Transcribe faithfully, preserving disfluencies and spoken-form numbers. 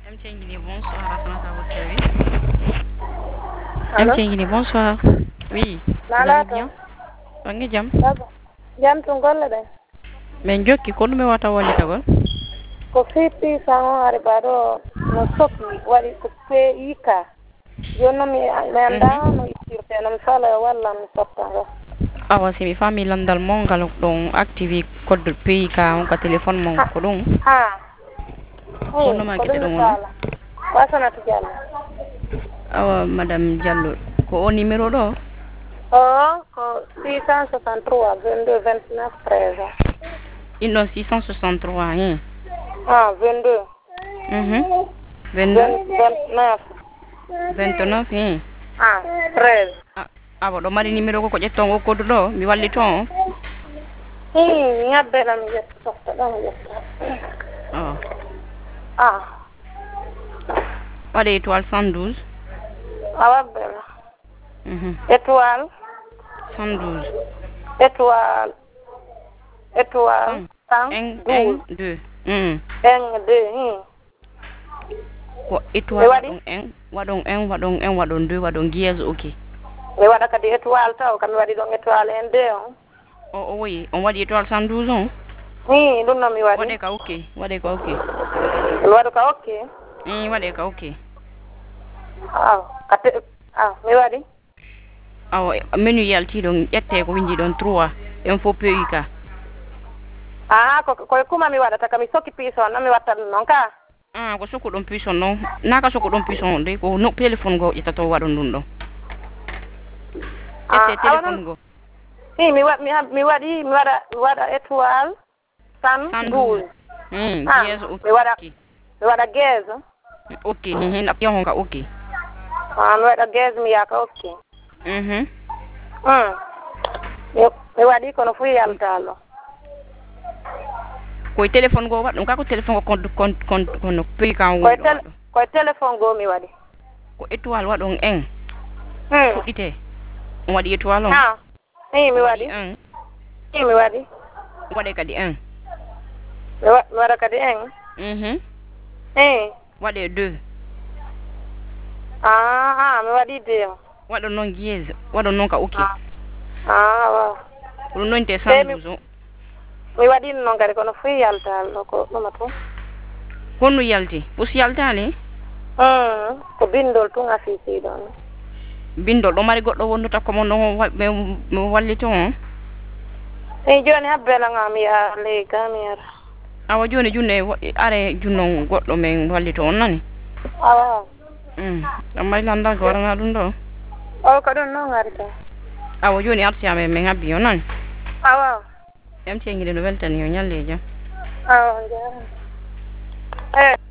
M T N Guinée, bonsoir, Rassanata à votre service. Allô? M T N Guinée, bonsoir. Oui, vous allez Nalato? bien? Bangi jam. Baba. Jam tungolle de. Men jokki ko ɗume wata wallitagol? Ko fitti sango ari baro no soki wari ko pe ika. Jonno mi mi anda no ittirte no mi fala walla mi sottanga. Awa si mi fami landal mongal ɗon activi code pays ka on ka téléphone mon ko ɗum. Ha. Honno Eh, ma ko gueɗe ɗum mi ɗon woni? fala. Wasanatu Diallo. Awa madame Diallo ko o numéro ɗo? Oh, ko six cent soixante-trois vingt-deux vingt-neuf treize. Inɗon six cent soixante-trois hein? Ah, vingt-deux. Mhm. vingt-deux vingt-neuf. vingt-neuf hein? Ah, treize. Ah, awa ɗo mari numéro ko ko ƴetton o code ɗo mi wallito on. Hmm, ñabbena mi ƴetta softa ɗo mi ƴetta. Oh. Ah. Waɗe étoile cent douze. Awa bella. Mhm. Étoile. cent douze. Étoile. Étoile. un, cent un, douze. deux. Mm. Un, deux. Hmm. Ko Mi étoile waɗi? waɗon un, waɗon un, waɗon un, waɗon deux, waɗon dièse, ok. Mi waɗa kadi étoile taw kam mi waɗi ɗon étoile un deux on. O o woyi, on waɗi étoile cent douze on. Hi, ɗum noon mi waɗi. Waɗe ka ok, waɗe ka ok. Mi waɗu ka ok. Mm, waɗe ka ok. Aw, kate ah, mi waɗi. Awa menu yalti ɗon ƴette ko windi ɗon trois, info P U K. Ah, ko koye kuma mi waɗata ka mi sokki puissant noon mi watta ɗum noon ka. Ah, ko soko ɗon puissant non. Naka soko ɗon puissant on de ko no téléphone go ƴettata waɗon ɗum ɗon. Ah, ƴette awa téléphone noon. go. Hi, mi wa mi ha- mi waɗi mi waɗa mi waɗa étoile cent douze. Mm, Ah, dièse ok. mi waɗa mi waɗa gaz. Ok, hin appiyon ka ok. Ah, mi waɗa gaz mi yaka ok. Mhm. Hmm. Mi mi waɗi kono fu yaltalo. Koye téléphone go waɗɗum ka ko téléphone go compte compte compte kono P U K on Koye woni ɗo tel waɗɗum. koye téléphone go mi waɗi. Ko étoile waɗon un. Hmm. Fuɗɗite. On waɗi étoile on. Ah. Hi, mi waɗi. un. Hi, mi waɗi. Waɗe kadi un. Mi wa mi waɗa kadi un. Mhm. Hi. Waɗe deux. Ah, ah, mi waɗi deux. Waɗon noon dièse. Waɗon noon ka ok. Ah. Ah, waaw. Ko ɗum noon te Ɓe cent mi douze o. mi waɗino noon kadi kono fu yaltalo ko ɗuma tun. Honno yalti? Pus yaltali? Hmm. Ko bindol tun affici ɗon. Bindol ɗo mari goɗɗo wonduta ko mon ɗon wa- ɓe ɓe wallito on. Hey, joni habbelanga mi yaha leyga mi yara. Awa joni junne wo- are junnon goɗɗo men wallito on nani? Awa. Mm. Amma landa ko warana ɗum ɗo. O ko ɗum noon arta. Awa joni arti amen men habbi on nani? Awa. M T N Guinée no weltani o ñalle jam. Awa, jarama. Eh.